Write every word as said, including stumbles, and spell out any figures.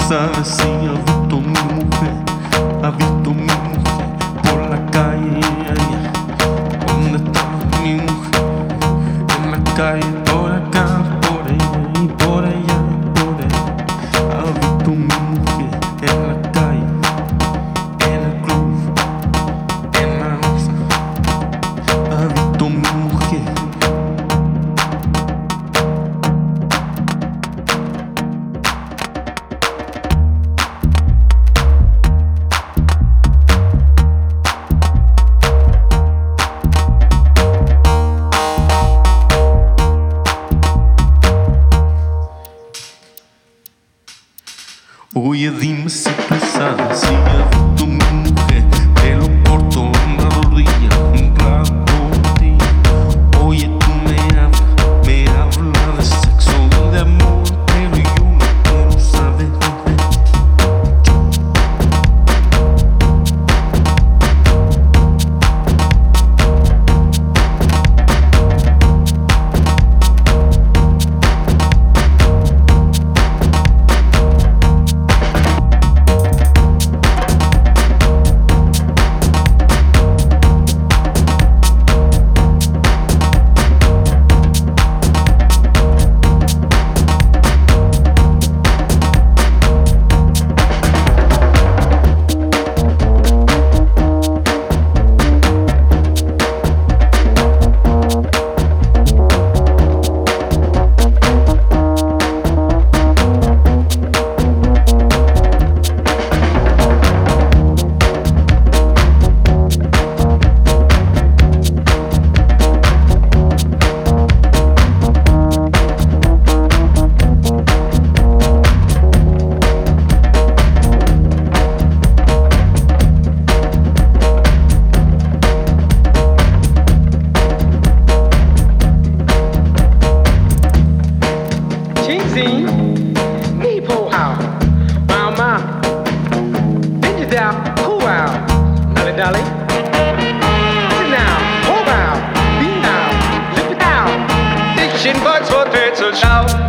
sabe si ha visto mi mujer, ha visto mi mujer por la calle. ¿Dónde está mi mujer? En la calle, por acá, por ella y por allá, por ella. Ha visto mi mujer en la calle, en el club, en la mesa. Ha visto mi mujer. Oye, dime si tú sabes si ha visto mi mujer, pelo corto en la rodilla, un plato de ti. Oye, tú me hablas, me hablas de sexo, de amor, pero yo no quiero saber de me pull out, wow, ma, bend it down, cool out, dolly dolly, sit down, hold out, be now, lift it out, diction buds for threads, so shout.